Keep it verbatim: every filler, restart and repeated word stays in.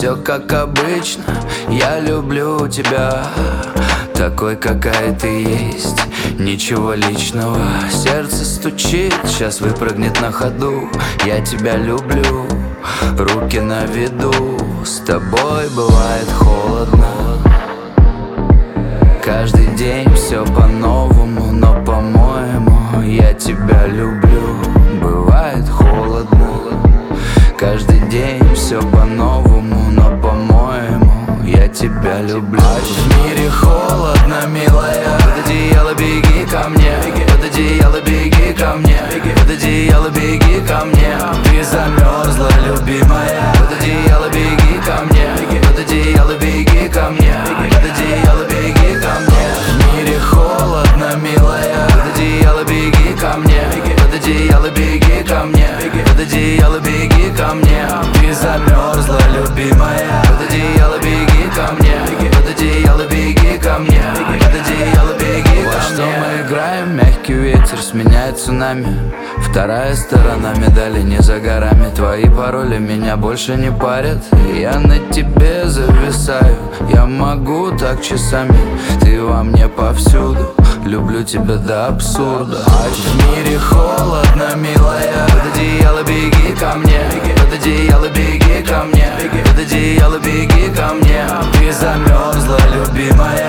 все как обычно. Я люблю тебя такой, какая ты есть, ничего личного. Сердце стучит, сейчас выпрыгнет на ходу. Я тебя люблю, руки на виду. С тобой бывает холодно, каждый день все по-новому. Но, по-моему, я тебя люблю. Бывает холодно, каждый день все по-новому. Но, по-моему, я тебя люблю. В мире холодно, милая, под одеяло беги ко мне. Под одеяло беги ко мне. Под одеяло беги ко мне. Ты замерзла, любимая. Под одеяло беги ко мне. Под одеяло беги ко мне. Под одеяло беги ко мне. В мире холодно, милая, под одеяло беги ко мне. Под одеяло беги ко мне. Под одеяло беги ко мне. Ты замерзла, любимая. Под одеяло беги ко мне. Под одеяло беги ко мне. Под одеяло беги ко мне. Во что мы играем, мягкий ветер сменяет цунами. Вторая сторона медали не за горами. Твои пароли меня больше не парят. Я на тебе зависаю, я могу так часами. Ты во мне повсюду, люблю тебя до абсурда. А в мире холодно, милая, под одеяло беги ко мне. Под одеяло беги ко мне. Под одеяло беги ко мне. Ты замерзла, любимая.